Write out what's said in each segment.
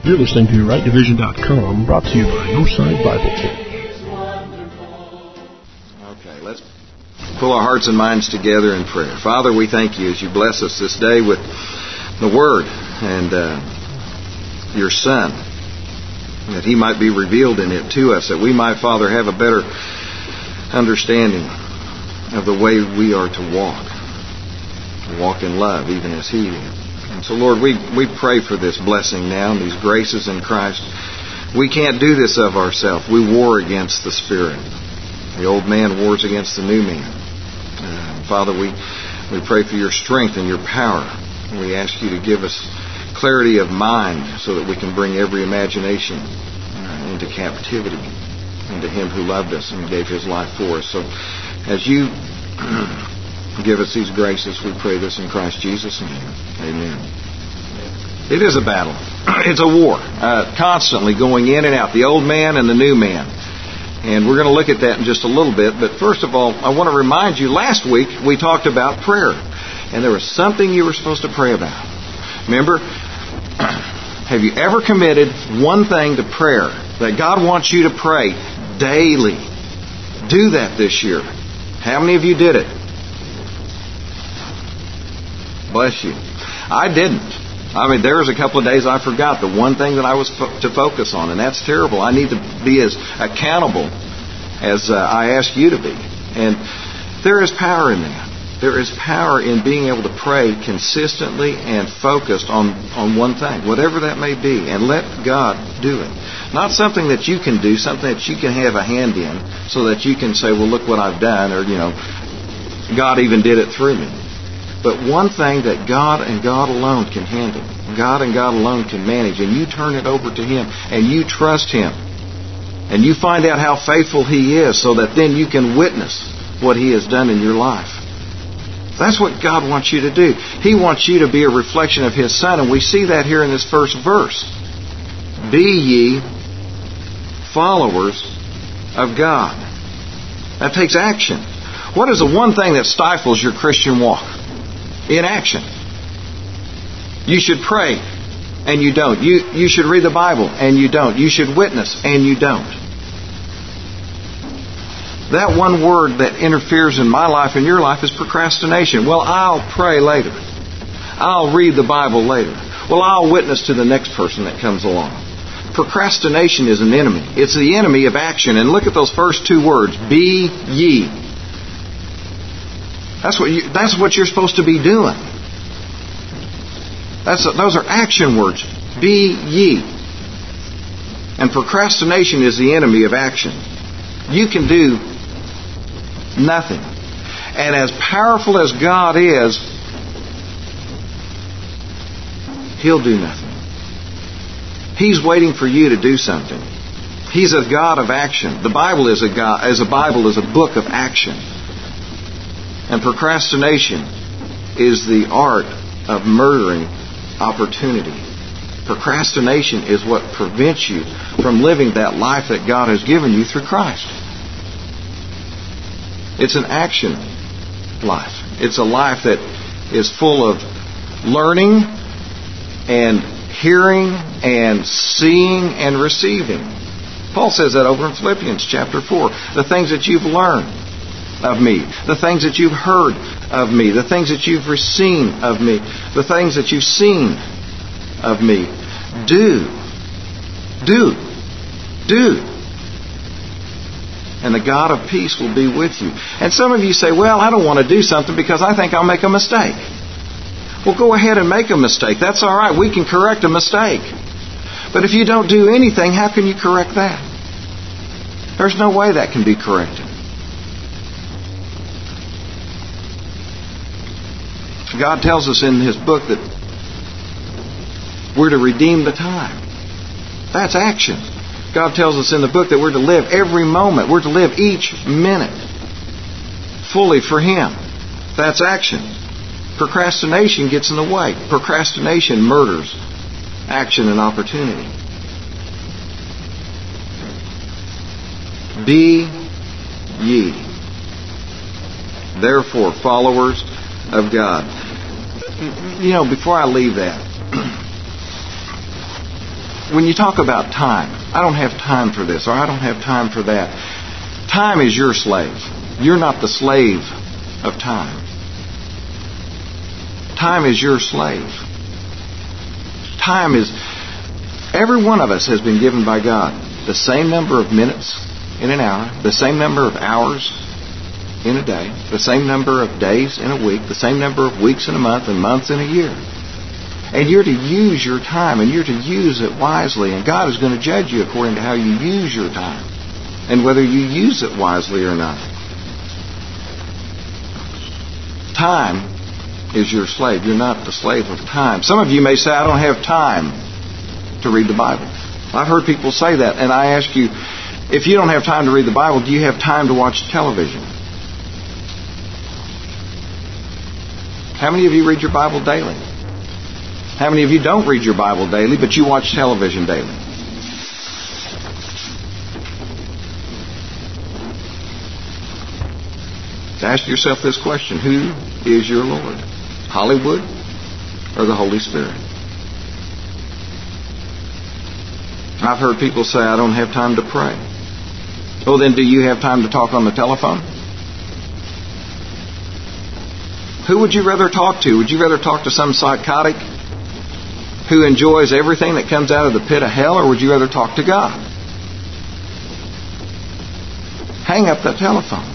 You're listening to RightDivision.com, brought to you by Northside Bible Church. Okay, let's pull our hearts and minds together in prayer. Father, we thank you as you bless us this day with the Word and your Son, that He might be revealed in it to us, that we might, Father, have a better understanding of the way we are to walk in love, even as He did. And so, Lord, we pray for this blessing now and these graces in Christ. We can't do this of ourselves. We war against the Spirit. The old man wars against the new man. Father, we pray for your strength and your power. We ask you to give us clarity of mind so that we can bring every imagination into captivity, into Him who loved us and gave His life for us. So as you give us these graces, we pray this in Christ Jesus' name. Amen. It is a battle. It's a war, constantly going in and out, the old man and the new man. And we're going to look at that in just a little bit. But first of all, I want to remind you, last week we talked about prayer. And there was something you were supposed to pray about. Remember, have you ever committed one thing to prayer that God wants you to pray daily? Do that this year. How many of you did it? Bless you. I didn't. I mean, there was a couple of days I forgot the one thing that I was to focus on, and that's terrible. I need to be as accountable as I ask you to be. And there is power in that. There is power in being able to pray consistently and focused on one thing, whatever that may be, and let God do it. Not something that you can do, something that you can have a hand in, so that you can say, well, look what I've done, or, God even did it through me. But one thing that God and God alone can handle, God and God alone can manage, and you turn it over to Him, and you trust Him, and you find out how faithful He is, so that then you can witness what He has done in your life. That's what God wants you to do. He wants you to be a reflection of His Son, and we see that here in this first verse. Be ye followers of God. That takes action. What is the one thing that stifles your Christian walk? Inaction. You should pray, and you don't. You should read the Bible, and you don't. You should witness, and you don't. That one word that interferes in my life and your life is procrastination. Well, I'll pray later. I'll read the Bible later. Well, I'll witness to the next person that comes along. Procrastination is an enemy. It's the enemy of action. And look at those first two words. Be ye. That's what you're supposed to be doing. Those are action words. Be ye. And procrastination is the enemy of action. You can do nothing. And as powerful as God is, He'll do nothing. He's waiting for you to do something. He's a God of action. The Bible is a book of action. And procrastination is the art of murdering opportunity. Procrastination is what prevents you from living that life that God has given you through Christ. It's an action life. It's a life that is full of learning and hearing and seeing and receiving. Paul says that over in Philippians chapter 4. The things that you've learned of me, the things that you've heard of me, the things that you've seen of me, the things that you've seen of me, do. And the God of peace will be with you. And some of you say, well, I don't want to do something because I think I'll make a mistake. Well, go ahead and make a mistake. That's all right. We can correct a mistake. But if you don't do anything, how can you correct that? There's no way that can be corrected. God tells us in His book that we're to redeem the time. That's action. God tells us in the book that we're to live every moment. We're to live each minute fully for Him. That's action. Procrastination gets in the way. Procrastination murders action and opportunity. Be ye, therefore, followers of God. Before I leave that, when you talk about time, I don't have time for this, or I don't have time for that. Time is your slave. You're not the slave of time. Time is your slave. Time is, every one of us has been given by God the same number of minutes in an hour, the same number of hours in a day, the same number of days in a week, the same number of weeks in a month, and months in a year. And you're to use your time, and you're to use it wisely. And God is going to judge you according to how you use your time and whether you use it wisely or not. Time is your slave. You're not the slave of time. Some of you may say, I don't have time to read the Bible. I've heard people say that, and I ask you, if you don't have time to read the Bible, do you have time to watch television? How many of you read your Bible daily? How many of you don't read your Bible daily, but you watch television daily? Ask yourself this question: who is your Lord? Hollywood or the Holy Spirit? I've heard people say, I don't have time to pray. Well, then do you have time to talk on the telephone? Who would you rather talk to? Would you rather talk to some psychotic who enjoys everything that comes out of the pit of hell, or would you rather talk to God? Hang up that telephone.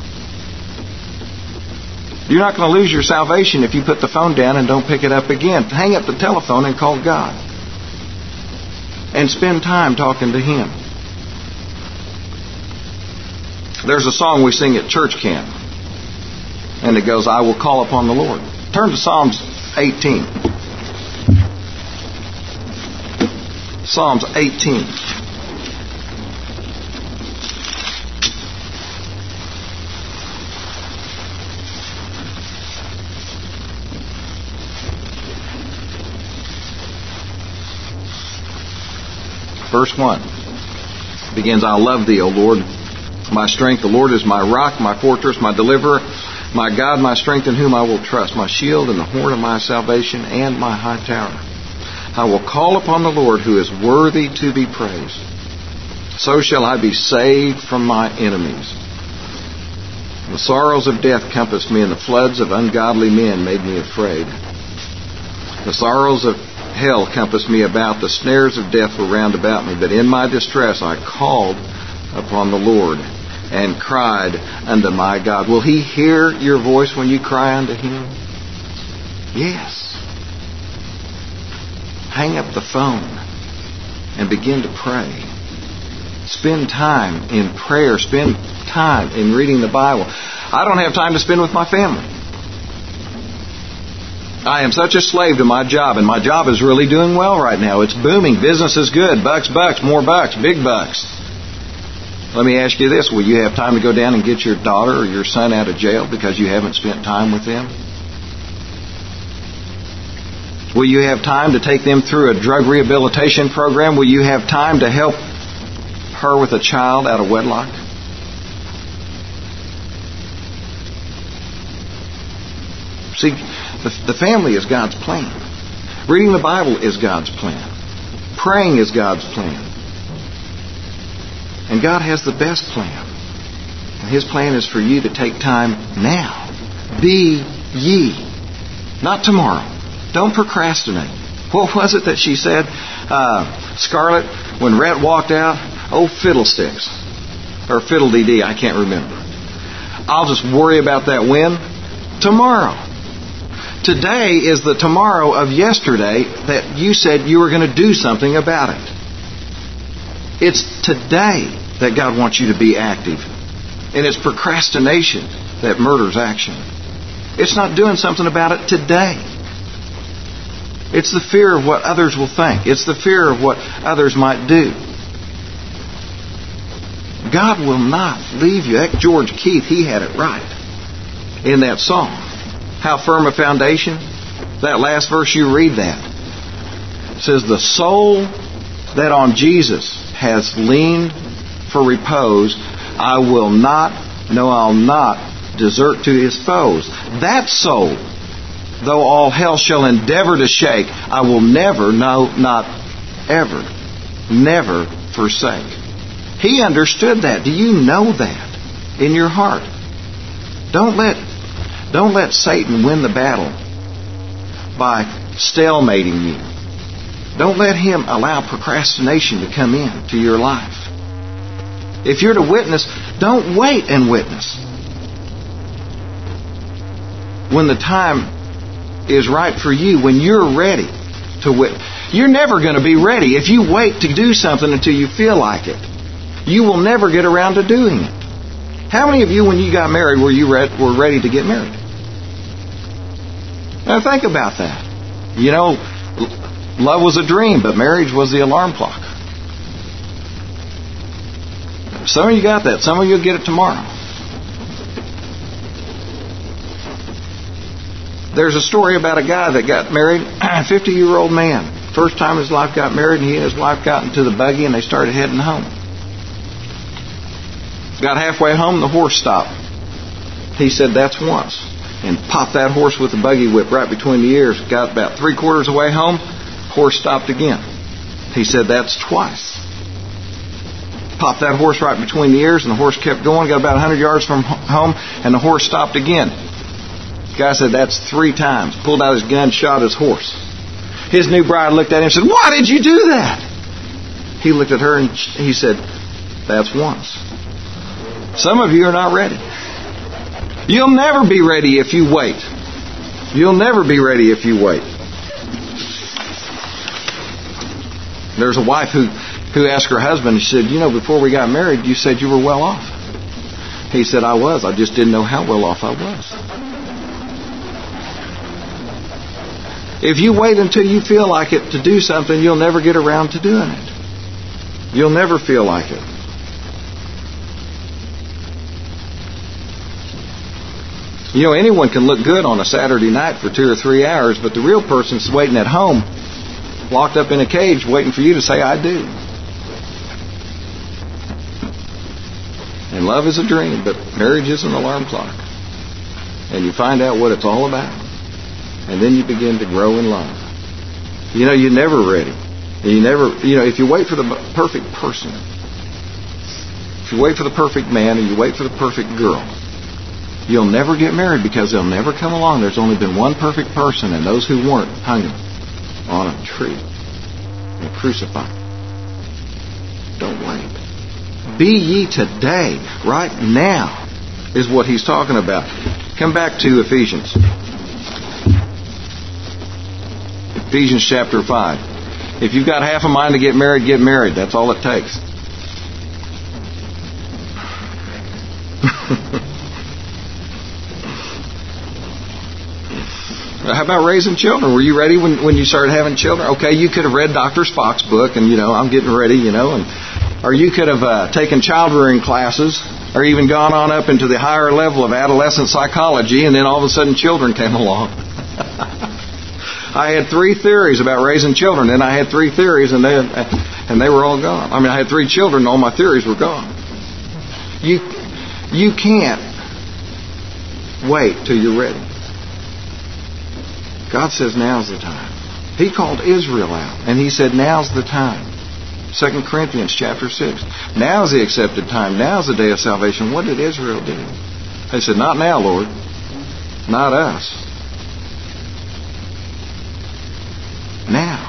You're not going to lose your salvation if you put the phone down and don't pick it up again. Hang up the telephone and call God. And spend time talking to Him. There's a song we sing at church camp. And it goes, I will call upon the Lord. Turn to Psalms 18. Psalms 18. Verse 1 begins, I love Thee, O Lord, my strength. The Lord is my rock, my fortress, my deliverer, my God, my strength, in whom I will trust, my shield and the horn of my salvation, and my high tower. I will call upon the Lord, who is worthy to be praised. So shall I be saved from my enemies. The sorrows of death compassed me, and the floods of ungodly men made me afraid. The sorrows of hell compassed me about. The snares of death were round about me. But in my distress I called upon the Lord and cried unto my God. Will He hear your voice when you cry unto Him? Yes. Hang up the phone and begin to pray. Spend time in prayer. Spend time in reading the Bible. I don't have time to spend with my family. I am such a slave to my job, and my job is really doing well right now. It's booming. Business is good. Bucks, more bucks, big bucks. Let me ask you this. Will you have time to go down and get your daughter or your son out of jail because you haven't spent time with them? Will you have time to take them through a drug rehabilitation program? Will you have time to help her with a child out of wedlock? See, the family is God's plan. Reading the Bible is God's plan. Praying is God's plan. And God has the best plan. And His plan is for you to take time now. Be ye. Not tomorrow. Don't procrastinate. What was it that she said? Scarlett, when Rhett walked out, oh, fiddlesticks. Or fiddle-dee-dee, I can't remember. I'll just worry about that when? Tomorrow. Today is the tomorrow of yesterday that you said you were going to do something about it. It's today that God wants you to be active. And it's procrastination that murders action. It's not doing something about it today. It's the fear of what others will think. It's the fear of what others might do. God will not leave you. That George Keith, he had it right in that song. How firm a foundation? That last verse, you read that. It says, the soul that on Jesus has leaned for repose, I'll not desert to his foes. That soul, though all hell shall endeavor to shake, I will never, no, not ever, never forsake. He understood that. Do you know that in your heart? Don't let Satan win the battle by stalemating you. Don't let him allow procrastination to come in to your life. If you're to witness, don't wait and witness. When the time is right for you, when you're ready to witness. You're never going to be ready if you wait to do something until you feel like it. You will never get around to doing it. How many of you, when you got married, were ready to get married? Now think about that. You know, love was a dream, but marriage was the alarm clock. Some of you got that. Some of you will get it tomorrow. There's a story about a guy that got married, a 50-year-old man. First time his wife got married, and he and his wife got into the buggy, and they started heading home. Got halfway home, the horse stopped. He said, "That's once." And popped that horse with the buggy whip right between the ears. Got about 3/4 of the way home, horse stopped again. He said, "That's twice." Popped that horse right between the ears, and the horse kept going. Got about 100 yards from home, and the horse stopped again. The guy said, "That's 3 times." Pulled out his gun, shot his horse. His new bride looked at him and said, "Why did you do that?" He looked at her and he said, "That's once." Some of you are not ready. You'll never be ready if you wait. You'll never be ready if you wait. There's a wife who asked her husband, she said, "You know, before we got married, you said you were well off." He said, "I was. I just didn't know how well off I was." If you wait until you feel like it to do something, you'll never get around to doing it. You'll never feel like it. You know, anyone can look good on a Saturday night for 2 or 3 hours, but the real person's waiting at home, locked up in a cage, waiting for you to say, "I do." And love is a dream, but marriage is an alarm clock. And you find out what it's all about. And then you begin to grow in love. You know, you're never ready. If you wait for the perfect person, if you wait for the perfect man, or you wait for the perfect girl, you'll never get married because they'll never come along. There's only been one perfect person, and those who weren't hung him on a tree and crucified. Don't wait. Be ye today, right now, is what he's talking about. Come back to Ephesians. Ephesians chapter 5. If you've got half a mind to get married, get married. That's all it takes. How about raising children? Were you ready when you started having children? Okay, you could have read Dr. Spock's book, and I'm getting ready, or you could have taken child rearing classes, or even gone on up into the higher level of adolescent psychology, and then all of a sudden children came along. I had 3 theories about raising children, then I had 3 theories, and they were all gone. I had 3 children, and all my theories were gone. You can't wait till you're ready. God says now's the time. He called Israel out, and He said now's the time. 2 Corinthians chapter 6. Now's the accepted time. Now's the day of salvation. What did Israel do? They said, "Not now, Lord. Not us. Now."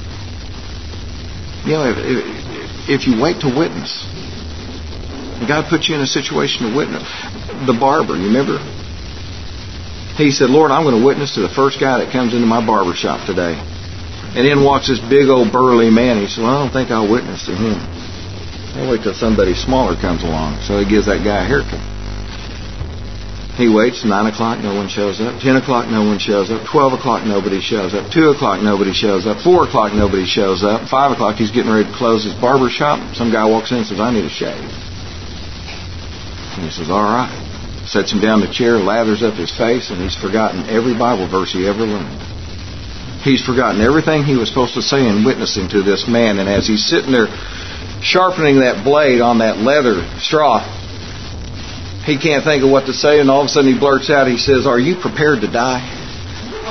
If you wait to witness, God put you in a situation to witness. The barber, you remember? He said, "Lord, I'm going to witness to the first guy that comes into my barber shop today." And in walks this big old burly man. He said, "Well, I don't think I'll witness to him. I'll wait till somebody smaller comes along." So he gives that guy a haircut. He waits. 9 o'clock, no one shows up. 10 o'clock, no one shows up. 12 o'clock, nobody shows up. 2 o'clock, nobody shows up. 4 o'clock, nobody shows up. 5 o'clock, he's getting ready to close his barber shop. Some guy walks in and says, "I need a shave." And he says, "All right." Sets him down in the chair, lathers up his face, and he's forgotten every Bible verse he ever learned. He's forgotten everything he was supposed to say in witnessing to this man. And as he's sitting there sharpening that blade on that leather straw, he can't think of what to say, and all of a sudden he blurts out, he says, "Are you prepared to die?"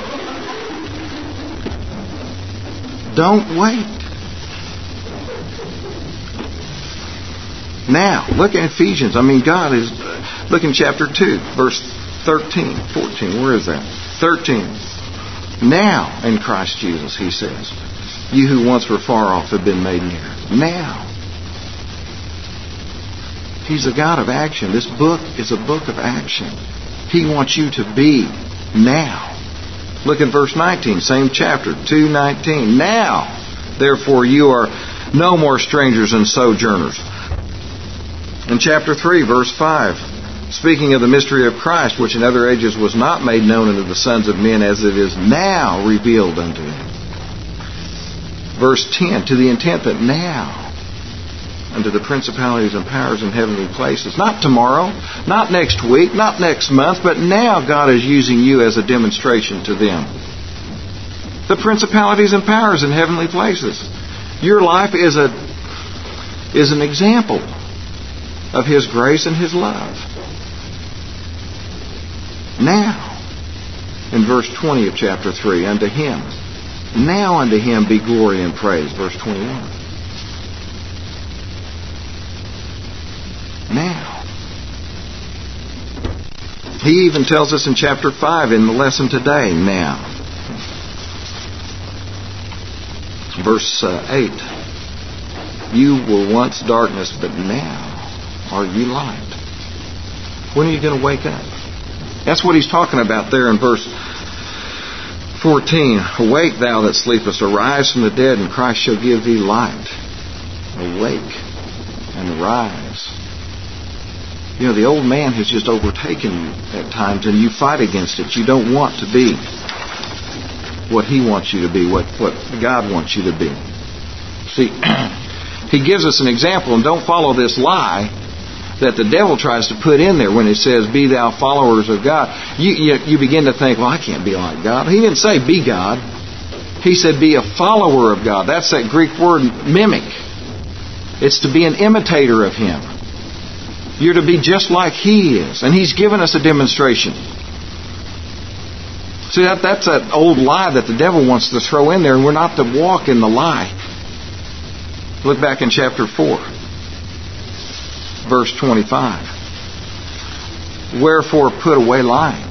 Don't wait. Now, look at Ephesians. I mean, God is... Look in chapter 2, verse 13, 14. Where is that? 13. Now, in Christ Jesus, he says, you who once were far off have been made near. Now. He's a God of action. This book is a book of action. He wants you to be now. Look at verse 19, same chapter, 2:19. Now, therefore, you are no more strangers and sojourners. In chapter 3, verse 5, speaking of the mystery of Christ, which in other ages was not made known unto the sons of men, as it is now revealed unto them. Verse 10, to the intent that now, unto the principalities and powers in heavenly places. Not tomorrow, not next week, not next month, but now God is using you as a demonstration to them. The principalities and powers in heavenly places. Your life is an example of His grace and His love. Now, in verse 20 of chapter 3, unto Him. Now unto Him be glory and praise. Verse 21. Now. He even tells us in chapter 5 in the lesson today, now. Verse 8. You were once darkness, but now are you light. When are you going to wake up? That's what he's talking about there in verse 14. Awake, thou that sleepest, arise from the dead, and Christ shall give thee light. Awake and rise. You know, the old man has just overtaken you at times, and you fight against it. You don't want to be what He wants you to be, what God wants you to be. See, He gives us an example, and don't follow this lie that the devil tries to put in there when it says, be thou followers of God. You begin to think, well, I can't be like God. He didn't say be God. He said be a follower of God. That's that Greek word mimic. It's to be an imitator of Him. You're to be just like He is. And He's given us a demonstration. See, that's that old lie that the devil wants to throw in there, and we're not to walk in the lie. Look back in chapter 4, verse 25. Wherefore put away lying.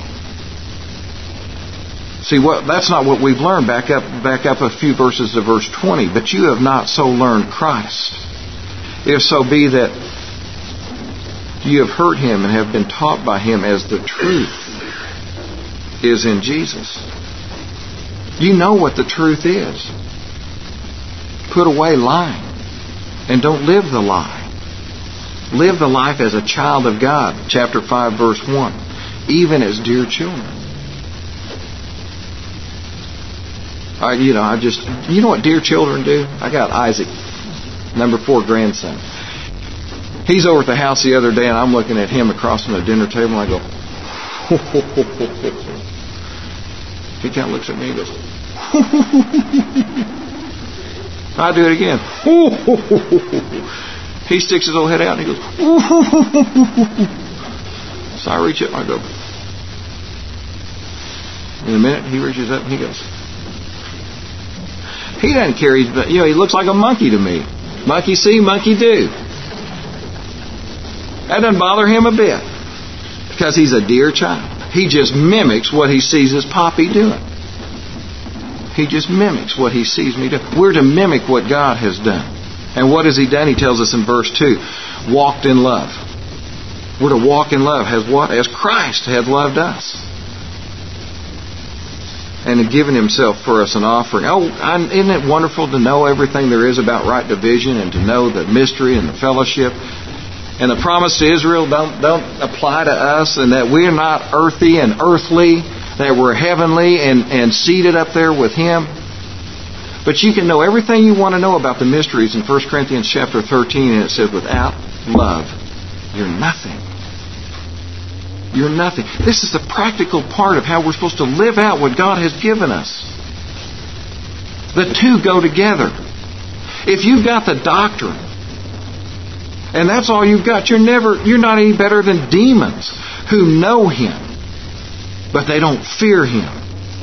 See, that's not what we've learned. Back up a few verses to verse 20. But you have not so learned Christ. If so be that you have heard Him and have been taught by Him, as the truth is in Jesus. You know what the truth is. Put away lying. And don't live the lie. Live the life as a child of God. Chapter 5, verse 1. Even as dear children. You know what dear children do? I got Isaac, number 4 grandson. He's over at the house the other day, and I'm looking at him across from the dinner table, and I go, ho, ho, ho, ho, ho, ho. He kind of looks at me and goes, ho, ho, ho, ho, ho. I do it again. Ho, ho, ho, ho, ho. He sticks his old head out, and he goes, ho, ho, ho, ho, ho. So I reach up, and I go. In a minute, he reaches up, and he goes. He doesn't carry, he looks like a monkey to me. Monkey see, monkey do. That doesn't bother him a bit, because he's a dear child. He just mimics what he sees his papi doing. He just mimics what he sees me do. We're to mimic what God has done. And what has He done? He tells us in verse 2, walked in love. We're to walk in love. As what? As Christ hath loved us. And had given Himself for us an offering. Oh, isn't it wonderful to know everything there is about right division, and to know the mystery and the fellowship? And the promise to Israel don't apply to us, and that we're not earthy and earthly, that we're heavenly and seated up there with Him. But you can know everything you want to know about the mysteries in 1 Corinthians chapter 13, and it says, without love, you're nothing. You're nothing. This is the practical part of how we're supposed to live out what God has given us. The two go together. If you've got the doctrine, and that's all you've got, you're not any better than demons who know Him, but they don't fear Him.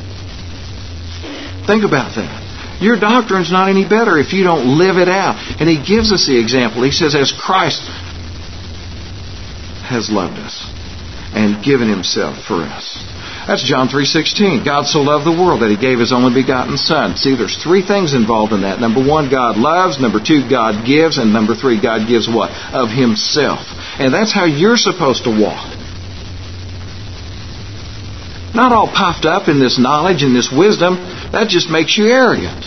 Think about that. Your doctrine's not any better if you don't live it out. And He gives us the example. He says, as Christ has loved us and given Himself for us. That's John 3:16. God so loved the world that He gave His only begotten Son. See, there's three things involved in that. Number one, God loves. Number two, God gives. And number three, God gives what? Of Himself. And that's how you're supposed to walk. Not all puffed up in this knowledge and this wisdom. That just makes you arrogant.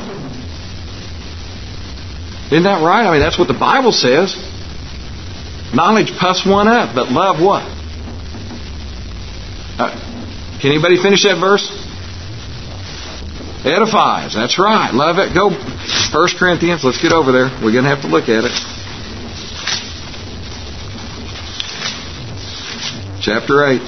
Isn't that right? I mean, that's what the Bible says. Knowledge puffs one up, but love what? Can anybody finish that verse? Edifies. That's right. Love it. Go 1 Corinthians. Let's get over there. We're going to have to look at it. Chapter 8.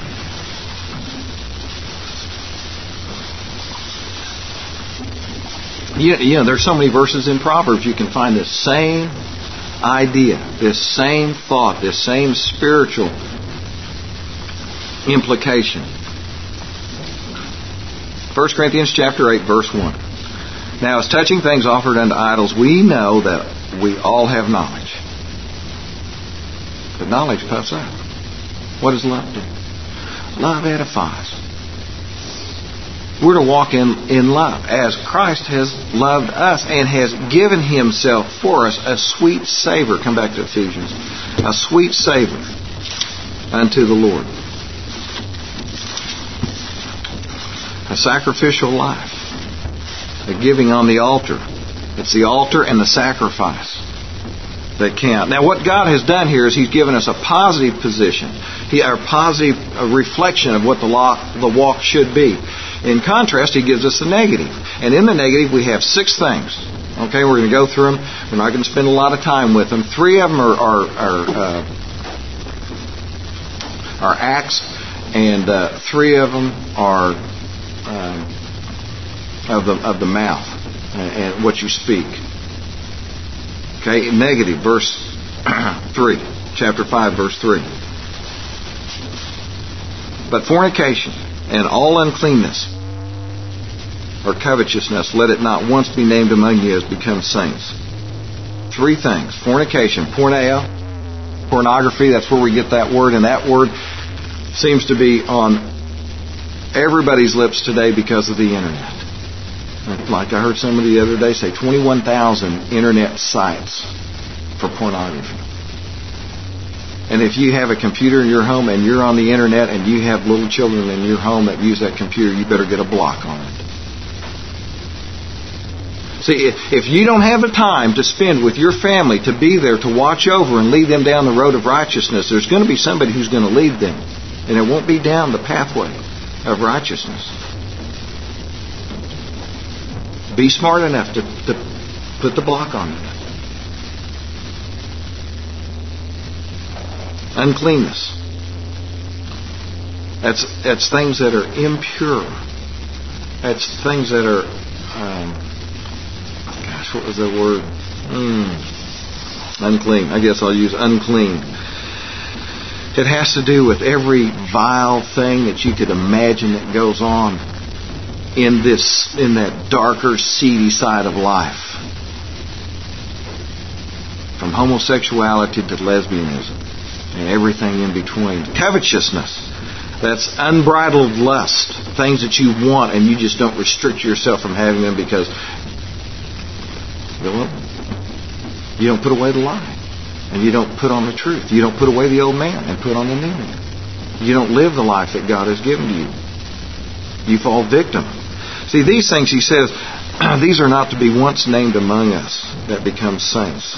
You know, there's so many verses in Proverbs you can find this same idea, this same thought, this same spiritual implication. 1 Corinthians chapter 8, verse 1. Now, as touching things offered unto idols, we know that we all have knowledge. But knowledge puffs up. What does love do? Love edifies. We're to walk in love as Christ has loved us and has given Himself for us, a sweet savor. Come back to Ephesians. A sweet savor unto the Lord. A sacrificial life. A giving on the altar. It's the altar and the sacrifice that count. Now, what God has done here is He's given us a positive position. A positive reflection of what the walk should be. In contrast, He gives us the negative. And in the negative, we have 6 things. Okay, we're going to go through them. We're not going to spend a lot of time with them. 3 of them are acts, and 3 of them are of the mouth and what you speak. Okay, negative, verse 3, chapter 5, verse 3. But fornication and all uncleanness or covetousness, let it not once be named among you as become saints. 3 things. Fornication, porneia, pornography, that's where we get that word, and that word seems to be on everybody's lips today because of the Internet. Like I heard somebody the other day say, 21,000 Internet sites for pornography. And if you have a computer in your home and you're on the Internet and you have little children in your home that use that computer, you better get a block on it. See, if you don't have the time to spend with your family to be there to watch over and lead them down the road of righteousness, there's going to be somebody who's going to lead them. And it won't be down the pathway of righteousness. Be smart enough to put the block on it. Uncleanness. That's things that are impure. That's things that are... what was the word? Unclean. I guess I'll use unclean. It has to do with every vile thing that you could imagine that goes on in that darker, seedy side of life. From homosexuality to lesbianism and everything in between. Covetousness. That's unbridled lust. Things that you want and you just don't restrict yourself from having them because you don't put away the lie. And you don't put on the truth. You don't put away the old man and put on the new man. You don't live the life that God has given to you. You fall victim. See, these things, he says, these are not to be once named among us that become saints.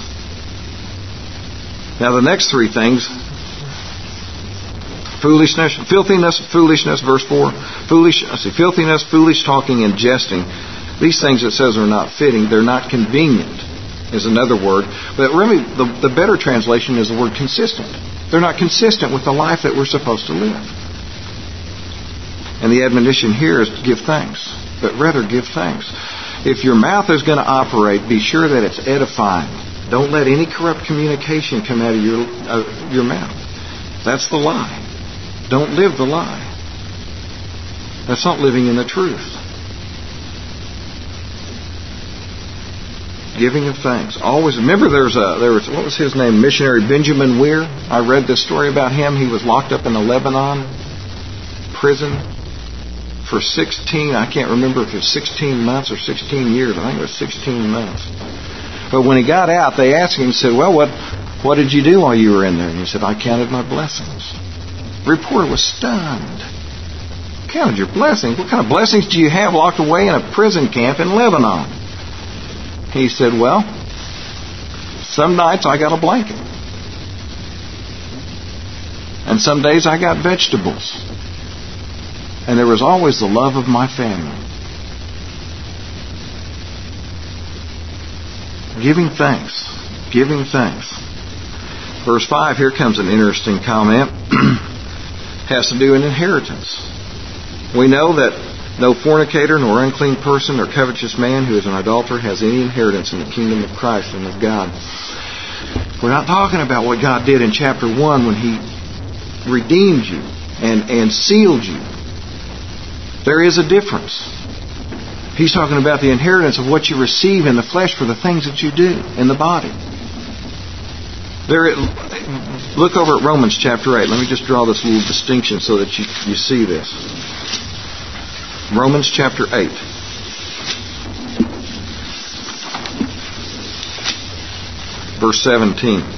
Now the next 3 things, foolishness, filthiness, foolishness, verse 4. Filthiness, foolish talking, and jesting. These things it says are not fitting. They're not convenient, is another word. But really, the better translation is the word consistent. They're not consistent with the life that we're supposed to live. And the admonition here is to give thanks, but rather give thanks. If your mouth is going to operate, be sure that it's edifying. Don't let any corrupt communication come out of your mouth. That's the lie. Don't live the lie. That's not living in the truth. Giving of thanks. Always remember there was what was his name? Missionary Benjamin Weir. I read this story about him. He was locked up in a Lebanon prison for 16, I can't remember if it was 16 months or 16 years. I think it was 16 months. But when he got out, they asked him, he said, well, what did you do while you were in there? And he said, I counted my blessings. The reporter was stunned. Counted your blessings? What kind of blessings do you have locked away in a prison camp in Lebanon? He said, well, some nights I got a blanket. And some days I got vegetables. And there was always the love of my family. Giving thanks. Giving thanks. Verse 5, here comes an interesting comment. Has to do with inheritance. We know that no fornicator, nor unclean person, or covetous man who is an adulterer has any inheritance in the kingdom of Christ and of God. We're not talking about what God did in chapter 1 when He redeemed you and sealed you. There is a difference. He's talking about the inheritance of what you receive in the flesh for the things that you do in the body. Look over at Romans chapter 8. Let me just draw this little distinction so that you see this. Romans chapter 8. Verse 17.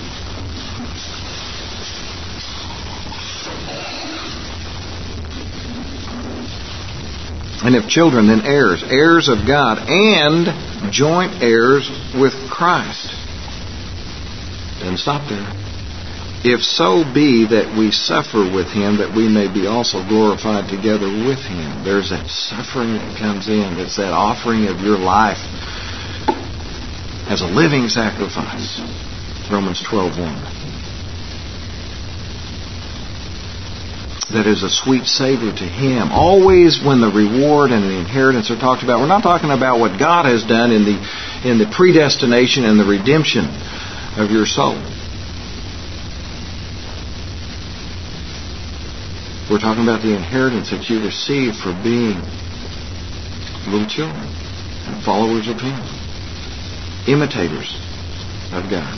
And if children, then heirs, heirs of God, and joint heirs with Christ. Doesn't stop there. If so be that we suffer with Him, that we may be also glorified together with Him. There's that suffering that comes in. It's that offering of your life as a living sacrifice. Romans 12:1. That is a sweet savor to Him. Always when the reward and the inheritance are talked about, we're not talking about what God has done in the predestination and the redemption of your soul. We're talking about the inheritance that you receive for being little children and followers of Him, imitators of God.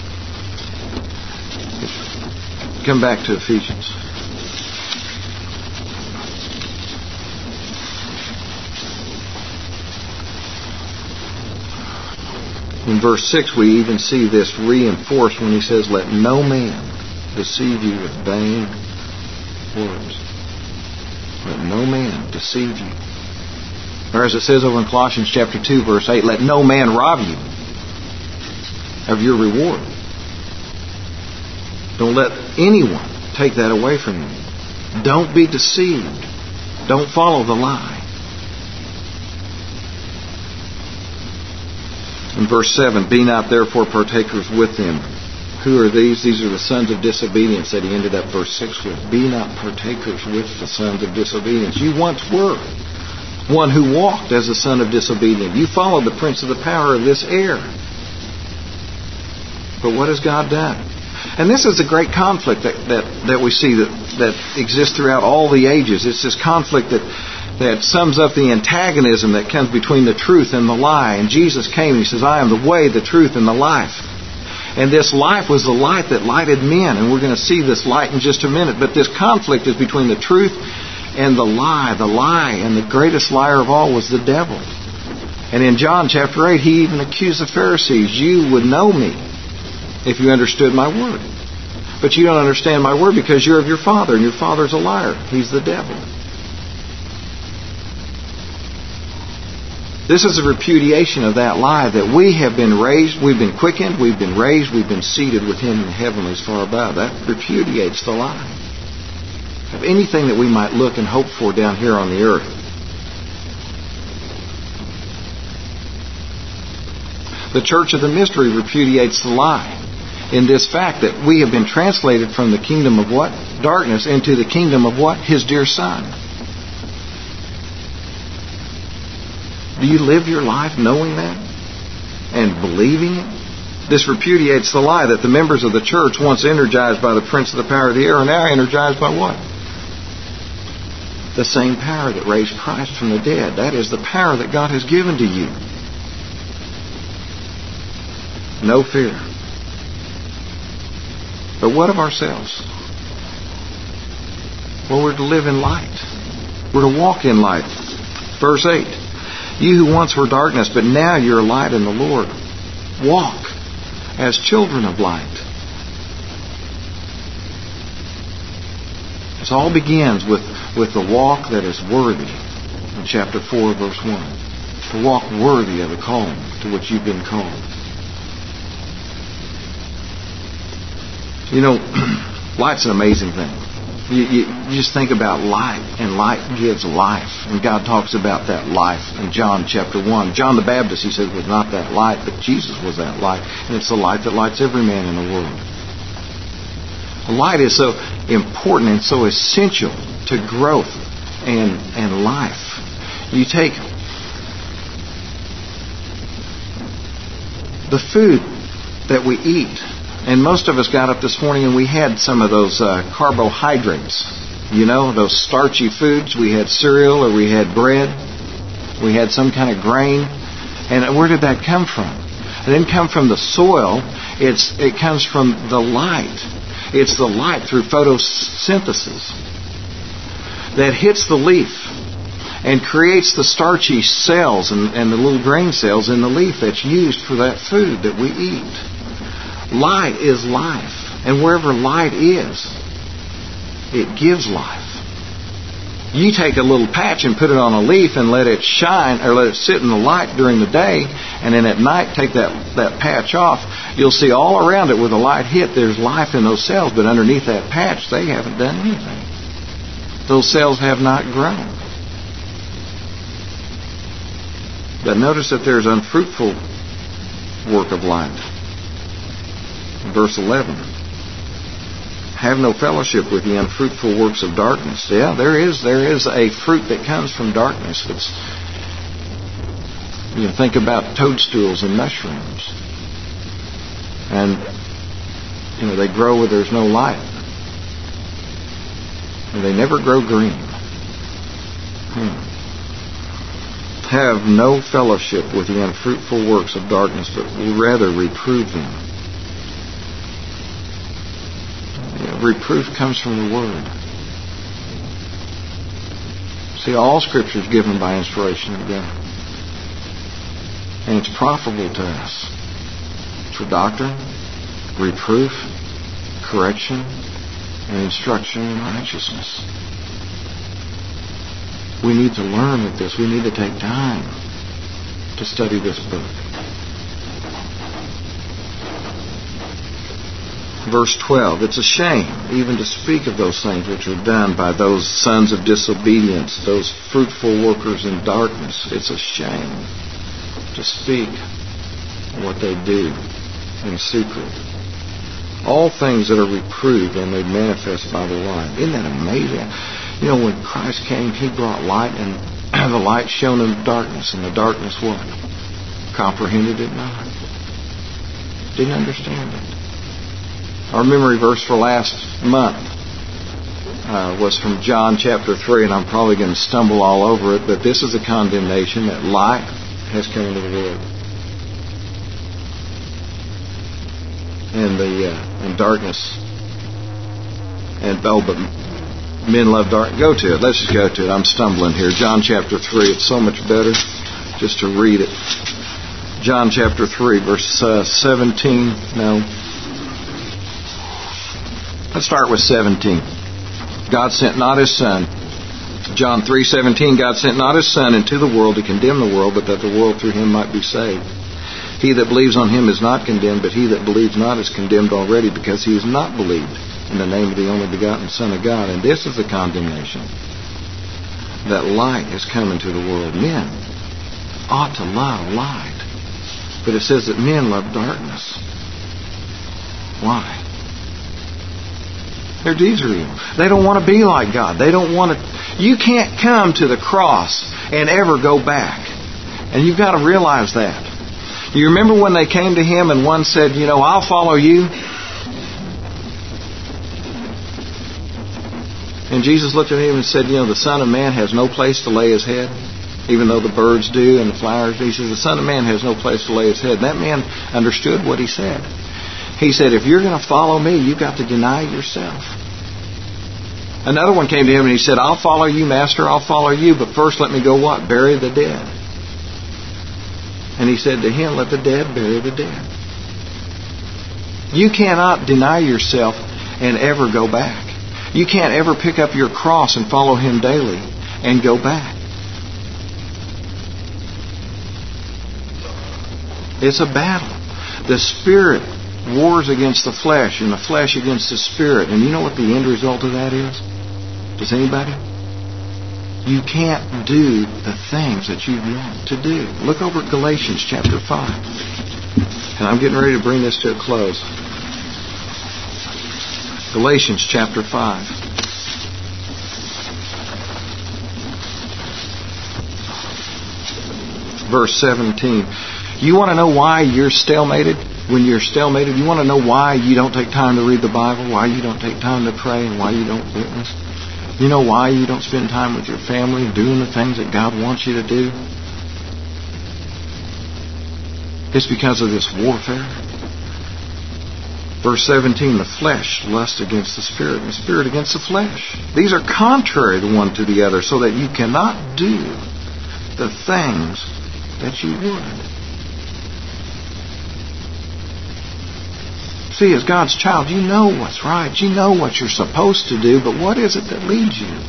Come back to Ephesians. In verse 6 we even see this reinforced when he says, let no man deceive you with vain words. Let no man deceive you. Or as it says over in Colossians chapter 2 verse 8, let no man rob you of your reward. Don't let anyone take that away from you. Don't be deceived. Don't follow the lie. In verse 7, be not therefore partakers with them. Who are these? These are the sons of disobedience that he ended up verse 6 with. Be not partakers with the sons of disobedience. You once were one who walked as a son of disobedience. You followed the prince of the power of this air. But what has God done? And this is a great conflict that we see that exists throughout all the ages. It's this conflict that sums up the antagonism that comes between the truth and the lie. And Jesus came and He says, I am the way, the truth, and the life. And this life was the light that lighted men. And we're going to see this light in just a minute. But this conflict is between the truth and the lie. The lie, and the greatest liar of all was the devil. And in John chapter 8, he even accused the Pharisees. You would know me if you understood my word. But you don't understand my word because you're of your father, and your father's a liar. He's the devil. This is a repudiation of that lie that we have been raised, we've been quickened, we've been raised, we've been seated with Him in the heavenlies far above. That repudiates the lie of anything that we might look and hope for down here on the earth. The church of the mystery repudiates the lie in this fact that we have been translated from the kingdom of what? Darkness into the kingdom of what? His dear Son. Do you live your life knowing that and believing it? This repudiates the lie that the members of the church, once energized by the prince of the power of the air, are now energized by what? The same power that raised Christ from the dead. That is the power that God has given to you. No fear. But what of ourselves? Well, we're to live in light. We're to walk in light. Verse 8. You who once were darkness, but now you're light in the Lord. Walk as children of light. This all begins with the walk that is worthy. In chapter 4, verse 1. To walk worthy of the calling to which you've been called. You know, light's an amazing thing. You just think about light, and light gives life. And God talks about that life in John chapter 1. John the Baptist, he said, was not that light, but Jesus was that light. And it's the light that lights every man in the world. Light is so important and so essential to growth and life. You take the food that we eat, and most of us got up this morning and we had some of those carbohydrates. You know, those starchy foods. We had cereal or we had bread. We had some kind of grain. And where did that come from? It didn't come from the soil. It comes from the light. It's the light through photosynthesis that hits the leaf and creates the starchy cells and the little grain cells in the leaf that's used for that food that we eat. Light is life. And wherever light is, it gives life. You take a little patch and put it on a leaf and let it shine or let it sit in the light during the day, and then at night take that patch off. You'll see all around it where the light hit, there's life in those cells, but underneath that patch, they haven't done anything. Those cells have not grown. But notice that there's unfruitful work of light. Verse 11. Have no fellowship with the unfruitful works of darkness. Yeah, there is a fruit that comes from darkness. It's, you know, think about toadstools and mushrooms. And, you know, they grow where there's no light. And they never grow green. Have no fellowship with the unfruitful works of darkness, but rather reprove them. Reproof comes from the Word. See, all Scripture is given by inspiration of God. And it's profitable to us for doctrine, reproof, correction, and instruction in righteousness. We need to learn with this. We need to take time to study this book. Verse 12, it's a shame even to speak of those things which are done by those sons of disobedience, those fruitful workers in darkness. It's a shame to speak what they do in secret. All things that are reproved and made manifest by the light. Isn't that amazing? You know, when Christ came, He brought light, and the light shone in the darkness, and the darkness what? Comprehended it not. Didn't understand it. Our memory verse for last month was from John chapter 3, and I'm probably going to stumble all over it, but this is a condemnation that light has come into the world. And darkness. But men love dark. Go to it. Let's just go to it. I'm stumbling here. John chapter 3. It's so much better just to read it. John chapter 3, verse 17. No. Let's start with 17. God sent not His Son. John 3:17. God sent not His Son into the world to condemn the world, but that the world through Him might be saved. He that believes on Him is not condemned, but he that believes not is condemned already, because he has not believed in the name of the only begotten Son of God. And this is the condemnation, that light has come into the world. Men ought to love light, but it says that men love darkness. Why? Their deeds are evil. They don't want to be like God. They don't want to. You can't come to the cross and ever go back. And you've got to realize that. You remember when they came to Him and one said, you know, I'll follow you. And Jesus looked at him and said, you know, the Son of Man has no place to lay His head. even though the birds do and the flowers do. He says, the Son of Man has no place to lay his head. And that man understood what he said. He said, if you're going to follow me, you've got to deny yourself. Another one came to him and he said, I'll follow you, Master, I'll follow you, but first let me go what? Bury the dead. And he said to him, let the dead bury the dead. You cannot deny yourself and ever go back. You can't ever pick up your cross and follow him daily and go back. It's a battle. The Spirit wars against the flesh and the flesh against the Spirit. And you know what the end result of that is? Does anybody? You can't do the things that you want to do. Look over at Galatians chapter 5. And I'm getting ready to bring this to a close. Galatians chapter 5. Verse 17. You want to know why you're stalemated? When you're stalemated, you want to know why you don't take time to read the Bible, why you don't take time to pray, and why you don't witness? You know why you don't spend time with your family doing the things that God wants you to do? It's because of this warfare. Verse 17, the flesh lusts against the Spirit, and the Spirit against the flesh. These are contrary the one to the other, so that you cannot do the things that you would. See, as God's child, you know what's right. You know what you're supposed to do, but what is it that leads you?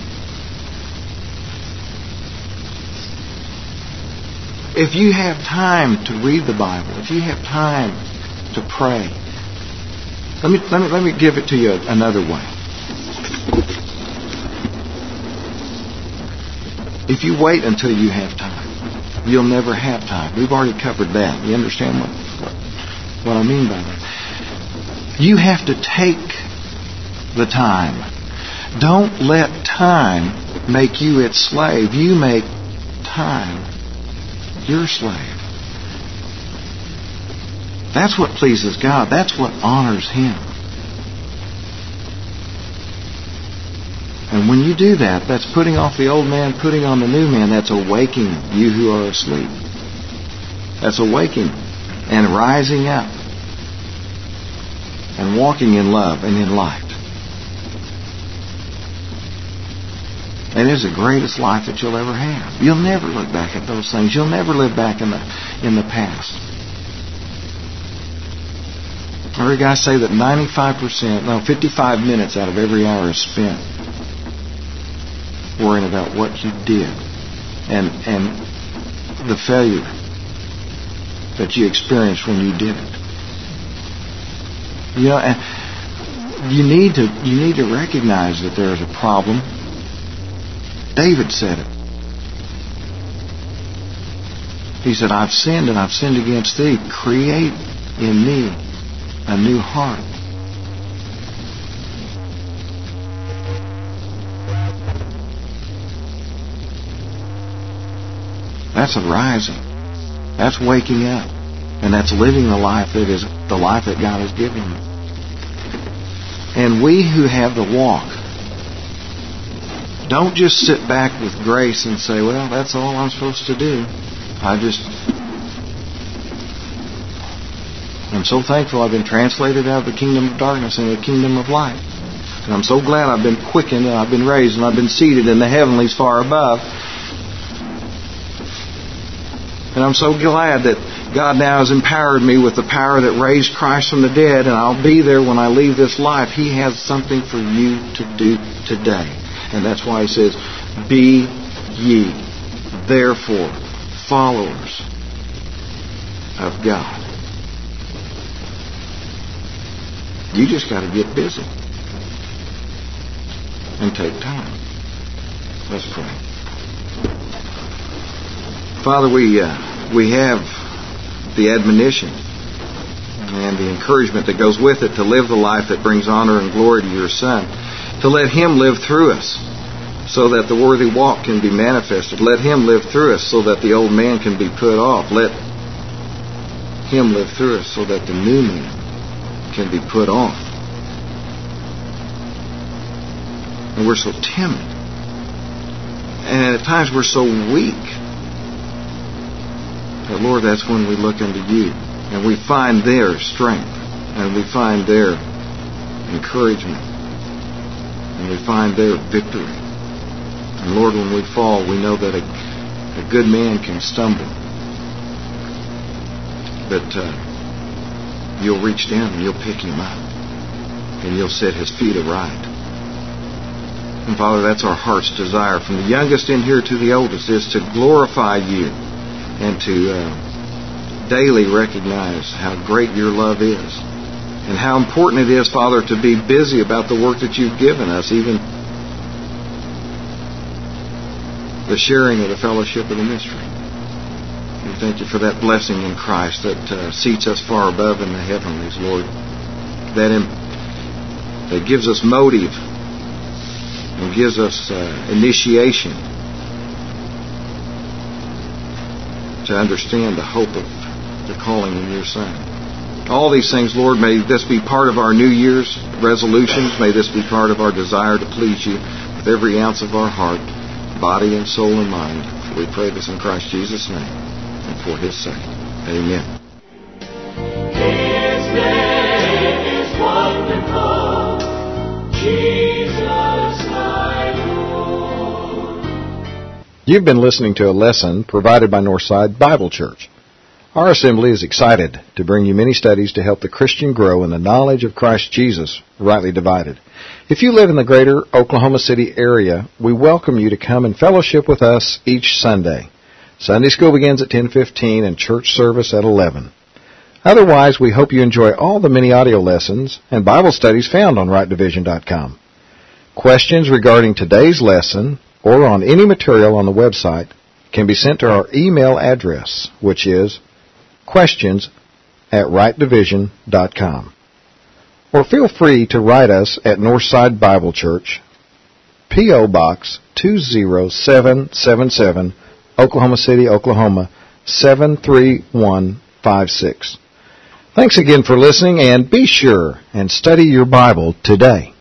If you have time to read the Bible, if you have time to pray, let me give it to you another way. If you wait until you have time, you'll never have time. We've already covered that. You understand what I mean by that? You have to take the time. Don't let time make you its slave. You make time your slave. That's what pleases God. That's what honors Him. And when you do that, that's putting off the old man, putting on the new man. That's awaking you who are asleep. That's awaking and rising up and walking in love and in light. And it's the greatest life that you'll ever have. You'll never look back at those things. You'll never live back in the past. I heard guys say that 55 minutes out of every hour is spent worrying about what you did and the failure that you experienced when you did it. You know, and you need to recognize that there is a problem. David said it. He said, I've sinned and I've sinned against thee. Create in me a new heart. That's a rising. That's waking up. And that's living the life that is the life that God has given you. And we who have the walk, don't just sit back with grace and say, well, that's all I'm supposed to do. I'm so thankful I've been translated out of the kingdom of darkness into the kingdom of light. And I'm so glad I've been quickened and I've been raised and I've been seated in the heavenlies far above. And I'm so glad that God now has empowered me with the power that raised Christ from the dead, and I'll be there when I leave this life. He has something for you to do today. And that's why He says, be ye therefore followers of God. You just got to get busy and take time. Let's pray. Father, we have the admonition and the encouragement that goes with it to live the life that brings honor and glory to your Son, to let Him live through us so that the worthy walk can be manifested. Let Him live through us so that the old man can be put off. Let Him live through us so that the new man can be put on. And we're so timid And at times we're so weak that, Lord, that's when we look unto you. And we find their strength. And we find their encouragement. And we find their victory. And Lord, when we fall, we know that a good man can stumble. But you'll reach down and you'll pick him up. And you'll set his feet aright. And Father, that's our heart's desire, from the youngest in here to the oldest, is to glorify you and to daily recognize how great your love is and how important it is, Father, to be busy about the work that you've given us, even the sharing of the fellowship of the mystery. We thank you for that blessing in Christ that seats us far above in the heavenlies, Lord. That gives us motive and gives us initiation to understand the hope of the calling in your Son. All these things, Lord, may this be part of our New Year's resolutions. May this be part of our desire to please you with every ounce of our heart, body and soul and mind. For we pray this in Christ Jesus' name and for his sake. Amen. His name is wonderful, Jesus my Lord. You've been listening to a lesson provided by Northside Bible Church. Our assembly is excited to bring you many studies to help the Christian grow in the knowledge of Christ Jesus, rightly divided. If you live in the greater Oklahoma City area, we welcome you to come and fellowship with us each Sunday. Sunday school begins at 10:15 and church service at 11. Otherwise, we hope you enjoy all the many audio lessons and Bible studies found on rightdivision.com. Questions regarding today's lesson or on any material on the website can be sent to our email address, which is questions@rightdivision.com. Or feel free to write us at Northside Bible Church, P.O. Box 20777, Oklahoma City, Oklahoma 73156. Thanks again for listening, and be sure and study your Bible today.